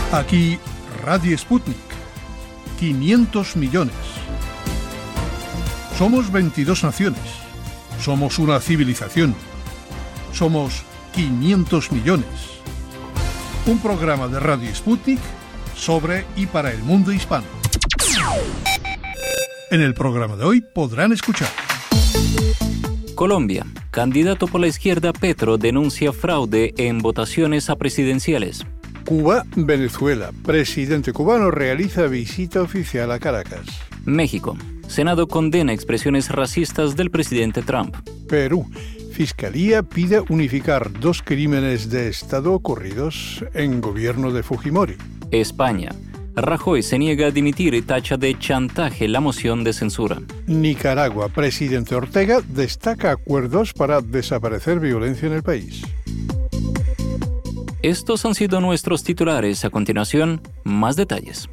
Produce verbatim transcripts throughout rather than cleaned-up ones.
Aquí Radio Sputnik. quinientos millones. Somos veintidós naciones. Somos una civilización. Somos quinientos millones. Un programa de Radio Sputnik sobre y para el mundo hispano. En el programa de hoy podrán escuchar: Colombia. Candidato por la izquierda Petro denuncia fraude en votaciones a presidenciales. Cuba, Venezuela. Presidente cubano realiza visita oficial a Caracas. México. Senado condena expresiones racistas del presidente Trump. Perú. Fiscalía pide unificar dos crímenes de Estado ocurridos en gobierno de Fujimori. España. Rajoy se niega a dimitir y tacha de chantaje la moción de censura. Nicaragua. Presidente Ortega destaca acuerdos para desaparecer violencia en el país. Estos han sido nuestros titulares. A continuación, más detalles.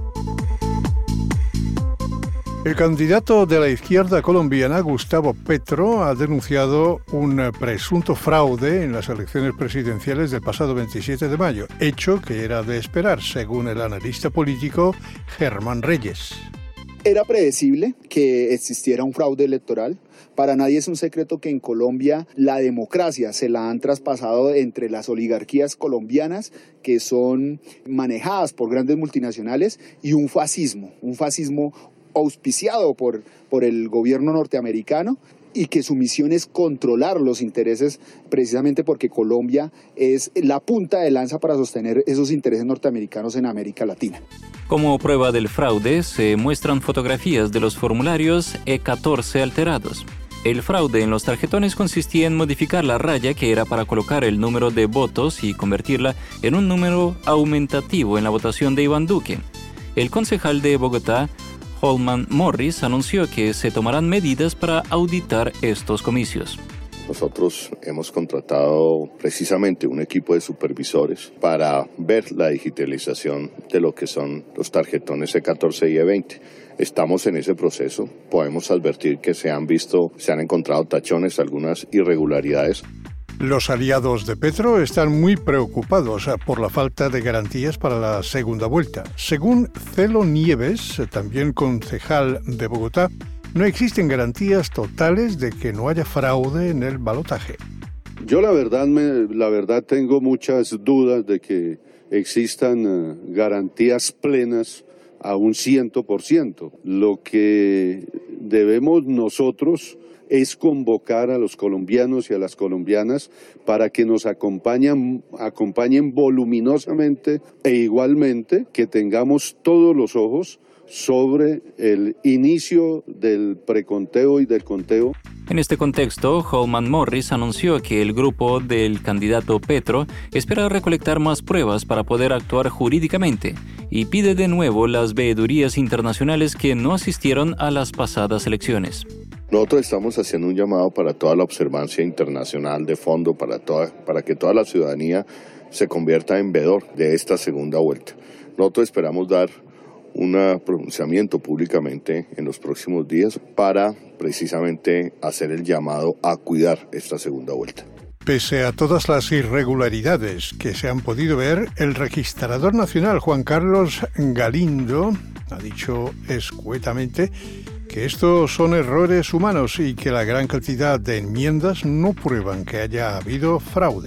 El candidato de la izquierda colombiana, Gustavo Petro, ha denunciado un presunto fraude en las elecciones presidenciales del pasado veintisiete de mayo, hecho que era de esperar, según el analista político Germán Reyes. Era predecible que existiera un fraude electoral. Para nadie es un secreto que en Colombia la democracia se la han traspasado entre las oligarquías colombianas, que son manejadas por grandes multinacionales, y un fascismo, un fascismo auspiciado por, por el gobierno norteamericano, y que su misión es controlar los intereses, precisamente porque Colombia es la punta de lanza para sostener esos intereses norteamericanos en América Latina. Como prueba del fraude, se muestran fotografías de los formularios E catorce alterados. El fraude en los tarjetones consistía en modificar la raya que era para colocar el número de votos y convertirla en un número aumentativo en la votación de Iván Duque. El concejal de Bogotá, Holman Morris, anunció que se tomarán medidas para auditar estos comicios. Nosotros hemos contratado precisamente un equipo de supervisores para ver la digitalización de lo que son los tarjetones E catorce y E veinte. Estamos en ese proceso. Podemos advertir que se han visto, se han encontrado tachones, algunas irregularidades. Los aliados de Petro están muy preocupados por la falta de garantías para la segunda vuelta. Según Celo Nieves, también concejal de Bogotá, no existen garantías totales de que no haya fraude en el balotaje. Yo la verdad, me, la verdad tengo muchas dudas de que existan uh, garantías plenas a un ciento por ciento. Lo que debemos nosotros es convocar a los colombianos y a las colombianas para que nos acompañen, acompañen voluminosamente e igualmente que tengamos todos los ojos sobre el inicio del preconteo y del conteo. En este contexto, Holman Morris anunció que el grupo del candidato Petro espera recolectar más pruebas para poder actuar jurídicamente y pide de nuevo las veedurías internacionales que no asistieron a las pasadas elecciones. Nosotros estamos haciendo un llamado para toda la observancia internacional de fondo, para, toda, para que toda la ciudadanía se convierta en veedor de esta segunda vuelta. Nosotros esperamos dar un pronunciamiento públicamente en los próximos días para precisamente hacer el llamado a cuidar esta segunda vuelta. Pese a todas las irregularidades que se han podido ver, el registrador nacional Juan Carlos Galindo ha dicho escuetamente que estos son errores humanos y que la gran cantidad de enmiendas no prueban que haya habido fraude.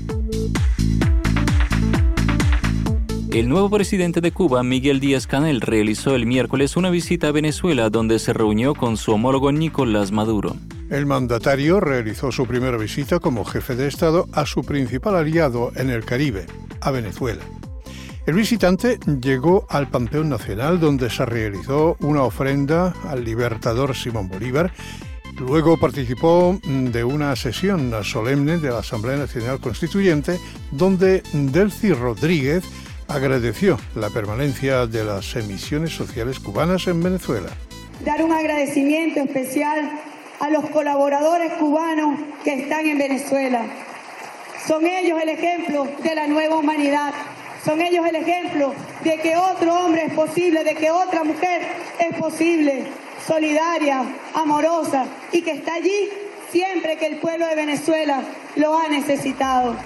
El nuevo presidente de Cuba, Miguel Díaz-Canel, realizó el miércoles una visita a Venezuela donde se reunió con su homólogo Nicolás Maduro. El mandatario realizó su primera visita como jefe de Estado a su principal aliado en el Caribe, a Venezuela. El visitante llegó al Panteón Nacional donde se realizó una ofrenda al libertador Simón Bolívar. Luego participó de una sesión solemne de la Asamblea Nacional Constituyente donde Delcy Rodríguez agradeció la permanencia de las emisiones sociales cubanas en Venezuela. Dar un agradecimiento especial a los colaboradores cubanos que están en Venezuela. Son ellos el ejemplo de la nueva humanidad. Son ellos el ejemplo de que otro hombre es posible, de que otra mujer es posible, solidaria, amorosa y que está allí siempre que el pueblo de Venezuela lo ha necesitado.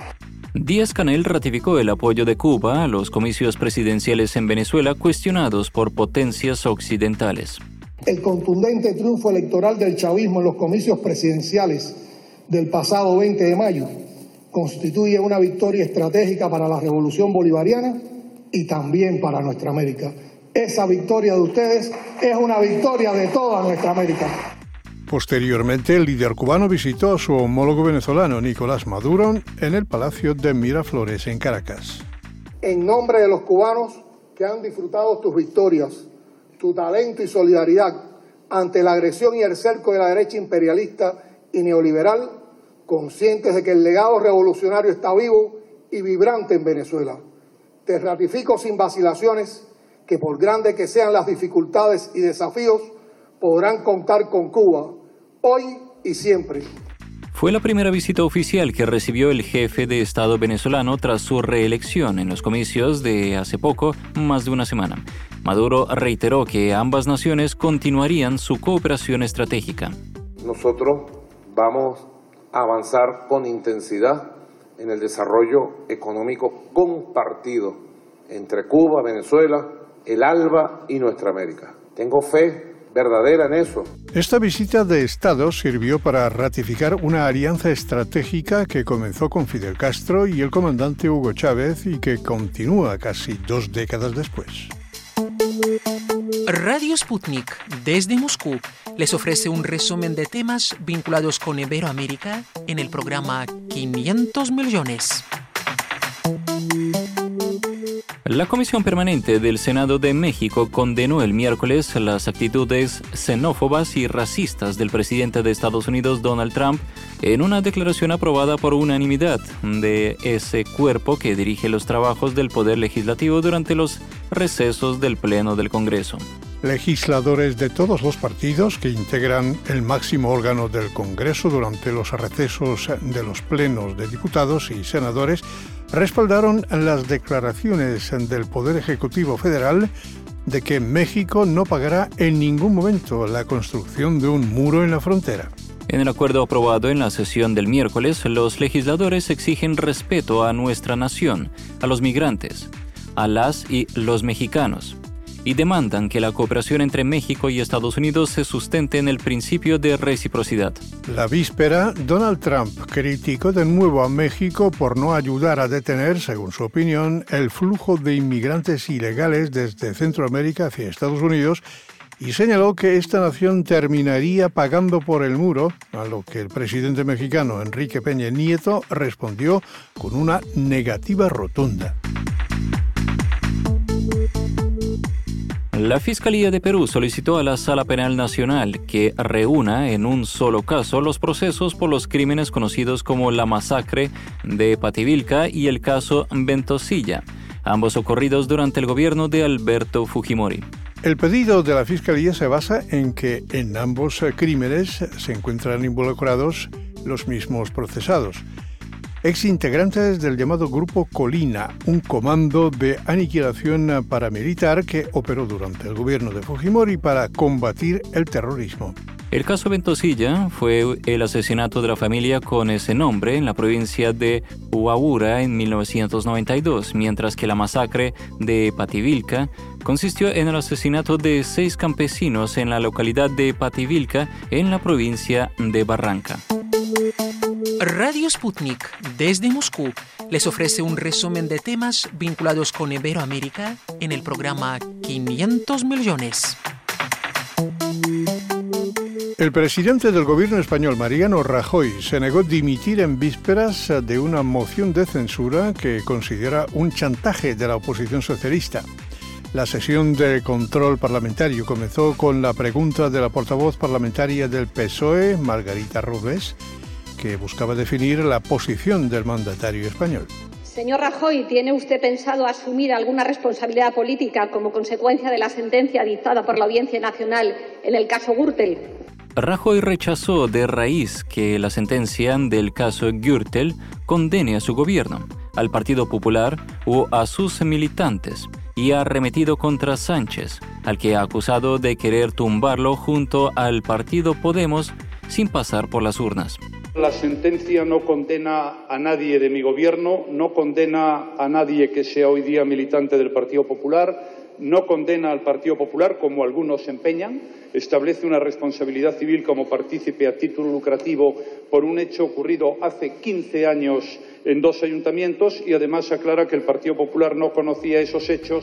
Díaz-Canel ratificó el apoyo de Cuba a los comicios presidenciales en Venezuela cuestionados por potencias occidentales. El contundente triunfo electoral del chavismo en los comicios presidenciales del pasado veinte de mayo constituye una victoria estratégica para la revolución bolivariana y también para nuestra América. Esa victoria de ustedes es una victoria de toda nuestra América. Posteriormente, el líder cubano visitó a su homólogo venezolano, Nicolás Maduro, en el Palacio de Miraflores, en Caracas. En nombre de los cubanos que han disfrutado tus victorias, tu talento y solidaridad ante la agresión y el cerco de la derecha imperialista y neoliberal, conscientes de que el legado revolucionario está vivo y vibrante en Venezuela. Te ratifico sin vacilaciones que por grandes que sean las dificultades y desafíos, podrán contar con Cuba, hoy y siempre. Fue la primera visita oficial que recibió el jefe de Estado venezolano tras su reelección en los comicios de hace poco, más de una semana. Maduro reiteró que ambas naciones continuarían su cooperación estratégica. Nosotros vamos a avanzar con intensidad en el desarrollo económico compartido entre Cuba, Venezuela, el ALBA y nuestra América. Tengo fe verdadera en eso. Esta visita de Estado sirvió para ratificar una alianza estratégica que comenzó con Fidel Castro y el comandante Hugo Chávez y que continúa casi dos décadas después. Radio Sputnik, desde Moscú, les ofrece un resumen de temas vinculados con Iberoamérica en el programa quinientos millones. La Comisión Permanente del Senado de México condenó el miércoles las actitudes xenófobas y racistas del presidente de Estados Unidos, Donald Trump, en una declaración aprobada por unanimidad de ese cuerpo que dirige los trabajos del Poder Legislativo durante los recesos del Pleno del Congreso. Legisladores de todos los partidos que integran el máximo órgano del Congreso durante los recesos de los plenos de diputados y senadores respaldaron las declaraciones del Poder Ejecutivo Federal de que México no pagará en ningún momento la construcción de un muro en la frontera. En el acuerdo aprobado en la sesión del miércoles, los legisladores exigen respeto a nuestra nación, a los migrantes, a las y los mexicanos, y demandan que la cooperación entre México y Estados Unidos se sustente en el principio de reciprocidad. La víspera, Donald Trump criticó de nuevo a México por no ayudar a detener, según su opinión, el flujo de inmigrantes ilegales desde Centroamérica hacia Estados Unidos y señaló que esta nación terminaría pagando por el muro, a lo que el presidente mexicano Enrique Peña Nieto respondió con una negativa rotunda. La Fiscalía de Perú solicitó a la Sala Penal Nacional que reúna en un solo caso los procesos por los crímenes conocidos como la masacre de Pativilca y el caso Ventosilla, ambos ocurridos durante el gobierno de Alberto Fujimori. El pedido de la Fiscalía se basa en que en ambos crímenes se encuentran involucrados los mismos procesados, exintegrantes del llamado Grupo Colina, un comando de aniquilación paramilitar que operó durante el gobierno de Fujimori para combatir el terrorismo. El caso Ventosilla fue el asesinato de la familia con ese nombre en la provincia de Huaura en mil novecientos noventa y dos, mientras que la masacre de Pativilca consistió en el asesinato de seis campesinos en la localidad de Pativilca en la provincia de Barranca. Radio Sputnik, desde Moscú, les ofrece un resumen de temas vinculados con Iberoamérica en el programa quinientos millones. El presidente del gobierno español, Mariano Rajoy, se negó a dimitir en vísperas de una moción de censura que considera un chantaje de la oposición socialista. La sesión de control parlamentario comenzó con la pregunta de la portavoz parlamentaria del P S O E, Margarita Robles, que buscaba definir la posición del mandatario español. Señor Rajoy, ¿tiene usted pensado asumir alguna responsabilidad política como consecuencia de la sentencia dictada por la Audiencia Nacional en el caso Gürtel? Rajoy rechazó de raíz que la sentencia del caso Gürtel condene a su gobierno, al Partido Popular o a sus militantes, y ha arremetido contra Sánchez, al que ha acusado de querer tumbarlo junto al partido Podemos sin pasar por las urnas. La sentencia no condena a nadie de mi gobierno, no condena a nadie que sea hoy día militante del Partido Popular, no condena al Partido Popular, como algunos se empeñan, establece una responsabilidad civil como partícipe a título lucrativo por un hecho ocurrido hace quince años en dos ayuntamientos y además aclara que el Partido Popular no conocía esos hechos.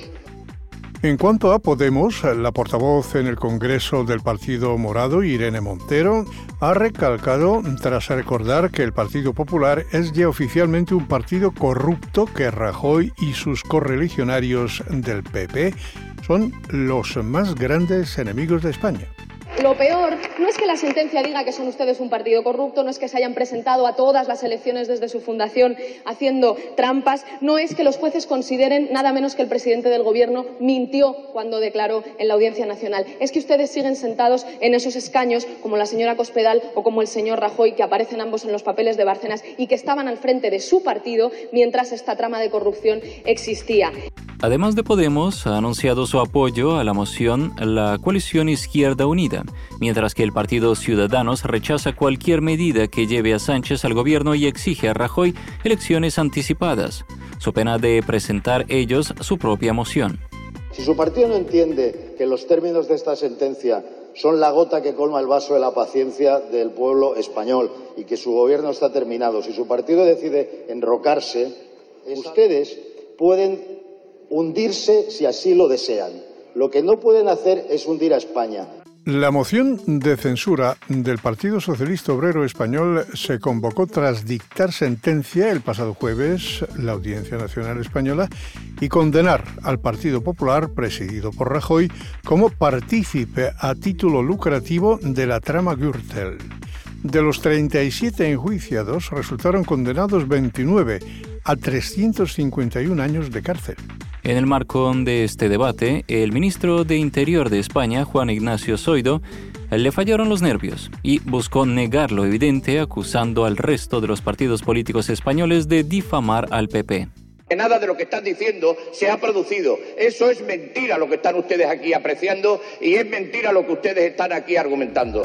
En cuanto a Podemos, la portavoz en el Congreso del Partido Morado, Irene Montero, ha recalcado, tras recordar que el Partido Popular es ya oficialmente un partido corrupto, que Rajoy y sus correligionarios del P P son los más grandes enemigos de España. Lo peor no es que la sentencia diga que son ustedes un partido corrupto, no es que se hayan presentado a todas las elecciones desde su fundación haciendo trampas, no es que los jueces consideren nada menos que el presidente del gobierno mintió cuando declaró en la Audiencia Nacional. Es que ustedes siguen sentados en esos escaños como la señora Cospedal o como el señor Rajoy, que aparecen ambos en los papeles de Bárcenas y que estaban al frente de su partido mientras esta trama de corrupción existía. Además de Podemos, ha anunciado su apoyo a la moción la coalición Izquierda Unida, mientras que el Partido Ciudadanos rechaza cualquier medida que lleve a Sánchez al gobierno y exige a Rajoy elecciones anticipadas, so pena de presentar ellos su propia moción. Si su partido no entiende que los términos de esta sentencia son la gota que colma el vaso de la paciencia del pueblo español y que su gobierno está terminado, si su partido decide enrocarse, ustedes pueden hundirse si así lo desean. Lo que no pueden hacer es hundir a España. La moción de censura del Partido Socialista Obrero Español se convocó tras dictar sentencia el pasado jueves la Audiencia Nacional Española y condenar al Partido Popular, presidido por Rajoy, como partícipe a título lucrativo de la trama Gürtel. De los treinta y siete enjuiciados, resultaron condenados veintinueve a trescientos cincuenta y un años de cárcel. En el marco de este debate, el ministro de Interior de España, Juan Ignacio Zoido, le fallaron los nervios y buscó negar lo evidente, acusando al resto de los partidos políticos españoles de difamar al P P. Que nada de lo que están diciendo se ha producido. Eso es mentira lo que están ustedes aquí apreciando y es mentira lo que ustedes están aquí argumentando.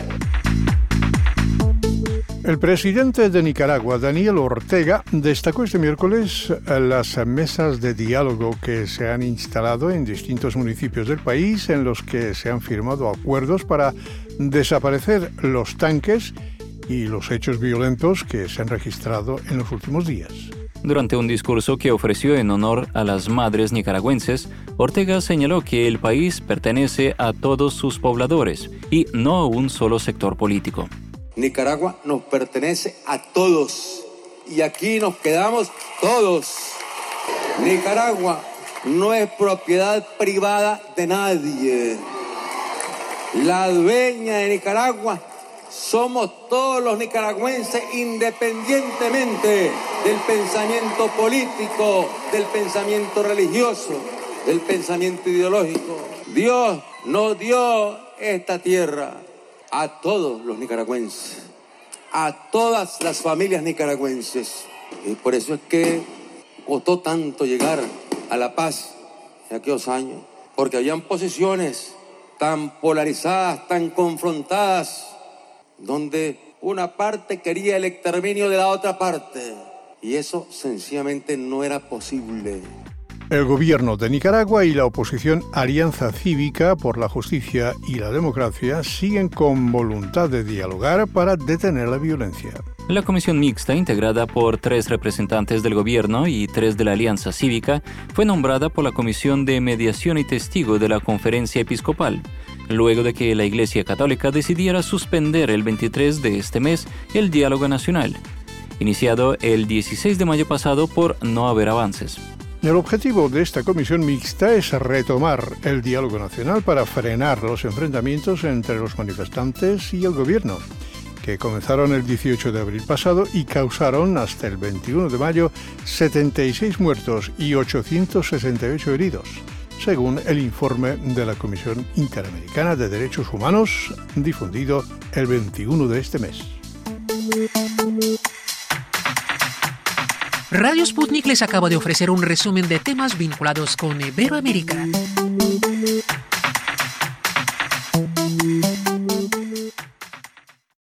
El presidente de Nicaragua, Daniel Ortega, destacó este miércoles las mesas de diálogo que se han instalado en distintos municipios del país, en los que se han firmado acuerdos para desaparecer los tanques y los hechos violentos que se han registrado en los últimos días. Durante un discurso que ofreció en honor a las madres nicaragüenses, Ortega señaló que el país pertenece a todos sus pobladores y no a un solo sector político. Nicaragua nos pertenece a todos y aquí nos quedamos todos. Nicaragua no es propiedad privada de nadie. La dueña de Nicaragua somos todos los nicaragüenses, independientemente del pensamiento político, del pensamiento religioso, del pensamiento ideológico. Dios nos dio esta tierra a todos los nicaragüenses, a todas las familias nicaragüenses. Y por eso es que costó tanto llegar a la paz en aquellos años, porque habían posiciones tan polarizadas, tan confrontadas, donde una parte quería el exterminio de la otra parte, y eso sencillamente no era posible. El gobierno de Nicaragua y la oposición Alianza Cívica por la Justicia y la Democracia siguen con voluntad de dialogar para detener la violencia. La comisión mixta, integrada por tres representantes del gobierno y tres de la Alianza Cívica, fue nombrada por la Comisión de Mediación y Testigo de la Conferencia Episcopal, luego de que la Iglesia Católica decidiera suspender el veintitrés de este mes el diálogo nacional, iniciado el dieciséis de mayo pasado por no haber avances. El objetivo de esta comisión mixta es retomar el diálogo nacional para frenar los enfrentamientos entre los manifestantes y el gobierno, que comenzaron el dieciocho de abril pasado y causaron hasta el veintiuno de mayo setenta y seis muertos y ochocientos sesenta y ocho heridos, según el informe de la Comisión Interamericana de Derechos Humanos, difundido el veintiuno de este mes. Radio Sputnik les acaba de ofrecer un resumen de temas vinculados con Iberoamérica.